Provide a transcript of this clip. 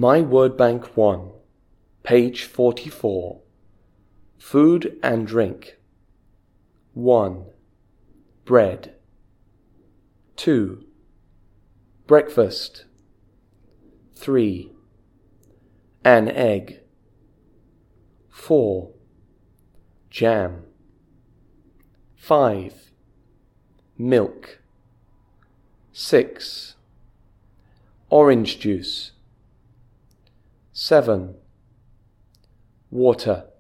My Word Bank 1, page 44. Food and drink. 1. Bread. 2. Breakfast. 3. An egg. 4. Jam. 5. Milk. 6. Orange juice. 7. Water.